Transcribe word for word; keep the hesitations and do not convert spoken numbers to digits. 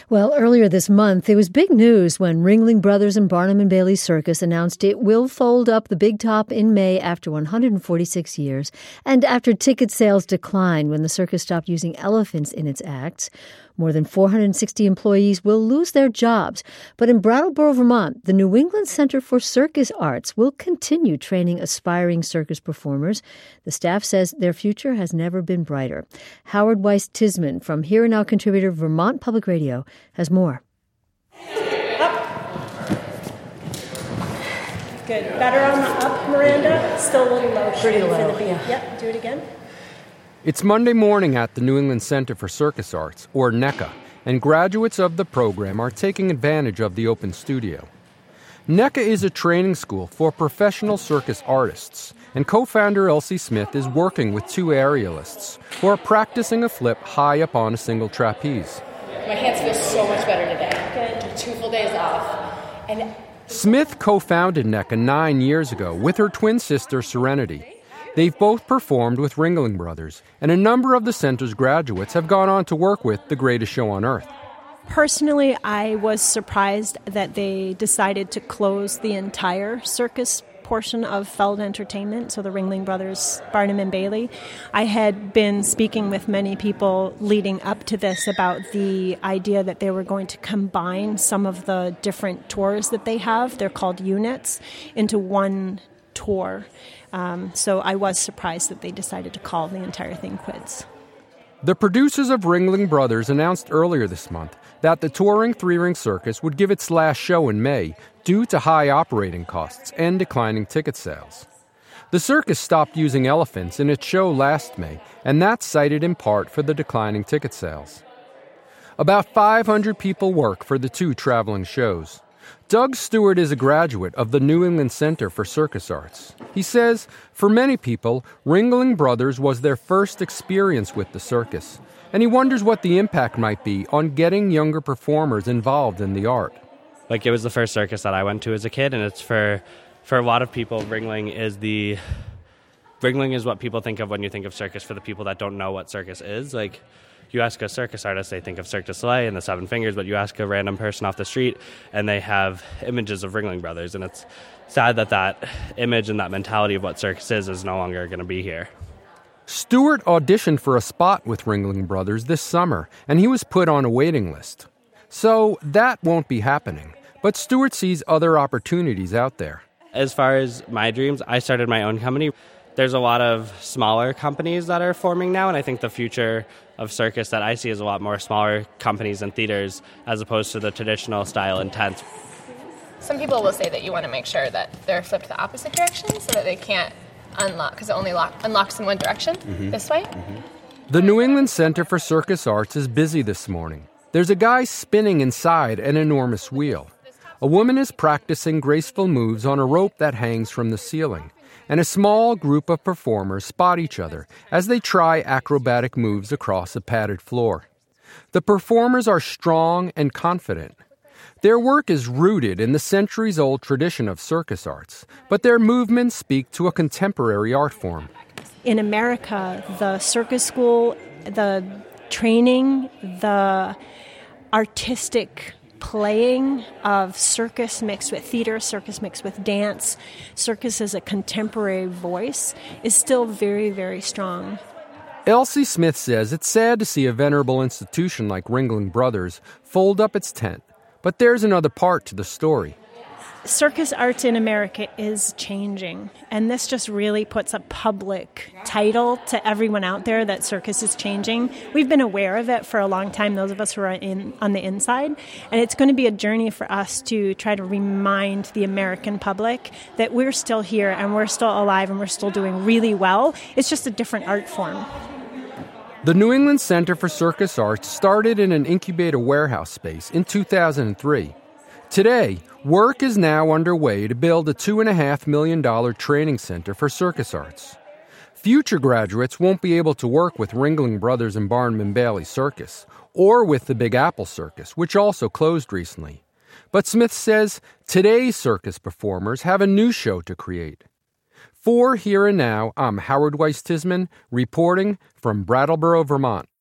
Well, earlier this month, it was big news when Ringling Brothers and Barnum and Bailey Circus announced it will fold up the Big Top in May after one hundred forty-six years, and after ticket sales declined when the circus stopped using elephants in its acts. More than four hundred sixty employees will lose their jobs. But in Brattleboro, Vermont, the New England Center for Circus Arts will continue training aspiring circus performers. The staff says their future has never been brighter. Howard Weiss Tisman from Here and Now contributor Vermont Public Radio has more. Up. Good. Better on the up, Miranda. Still a little low. Pretty low. For the beat. Yeah. Yep. Do it again. It's Monday morning at the New England Center for Circus Arts, or NECA, and graduates of the program are taking advantage of the open studio. NECA is a training school for professional circus artists, and co-founder Elsie Smith is working with two aerialists who are practicing a flip high up on a single trapeze. My hands feel so much better today. Took two full days off. And Smith co-founded NECA nine years ago with her twin sister Serenity. They've both performed with Ringling Brothers, and a number of the center's graduates have gone on to work with The Greatest Show on Earth. Personally, I was surprised that they decided to close the entire circus portion of Feld Entertainment, so the Ringling Brothers, Barnum and Bailey. I had been speaking with many people leading up to this about the idea that they were going to combine some of the different tours that they have, they're called units, into one tour. Um, so I was surprised that they decided to call the entire thing quits. The producers of Ringling Brothers announced earlier this month that the touring three-ring circus would give its last show in May due to high operating costs and declining ticket sales. The circus stopped using elephants in its show last May, and that's cited in part for the declining ticket sales. About five hundred people work for the two traveling shows. Doug Stewart is a graduate of the New England Center for Circus Arts. He says, for many people, Ringling Brothers was their first experience with the circus, and he wonders what the impact might be on getting younger performers involved in the art. Like, it was the first circus that I went to as a kid, and it's for, for a lot of people, Ringling is the... Ringling is what people think of when you think of circus for the people that don't know what circus is. Like, you ask a circus artist, they think of Cirque du Soleil and the Seven Fingers, but you ask a random person off the street, and they have images of Ringling Brothers, and it's sad that that image and that mentality of what circus is is no longer going to be here. Stewart auditioned for a spot with Ringling Brothers this summer, and he was put on a waiting list. So that won't be happening, but Stewart sees other opportunities out there. As far as my dreams, I started my own company. There's a lot of smaller companies that are forming now, and I think the future of circus that I see is a lot more smaller companies and theaters as opposed to the traditional style intense. some people will say that you want to make sure that they're flipped the opposite direction so that they can't unlock, because it only lock, unlocks in one direction, mm-hmm. this way. Mm-hmm. The New England Center for Circus Arts is busy this morning. There's a guy spinning inside an enormous wheel. A woman is practicing graceful moves on a rope that hangs from the ceiling, and a small group of performers spot each other as they try acrobatic moves across a padded floor. The performers are strong and confident. Their work is rooted in the centuries-old tradition of circus arts, but their movements speak to a contemporary art form. In America, the circus school, the training, the artistic playing of circus mixed with theater, circus mixed with dance, circus as a contemporary voice is still very, very strong. Elsie Smith says it's sad to see a venerable institution like Ringling Brothers fold up its tent, but there's another part to the story. Circus arts in America is changing, and this just really puts a public title to everyone out there that circus is changing. We've been aware of it for a long time, those of us who are in, on the inside, and it's going to be a journey for us to try to remind the American public that we're still here and we're still alive and we're still doing really well. It's just a different art form. The New England Center for Circus Arts started in an incubator warehouse space in two thousand three. Today, work is now underway to build a two point five million dollars training center for circus arts. Future graduates won't be able to work with Ringling Brothers and Barnum and Bailey Circus, or with the Big Apple Circus, which also closed recently. But Smith says today's circus performers have a new show to create. For Here and Now, I'm Howard Weiss Tisman, reporting from Brattleboro, Vermont.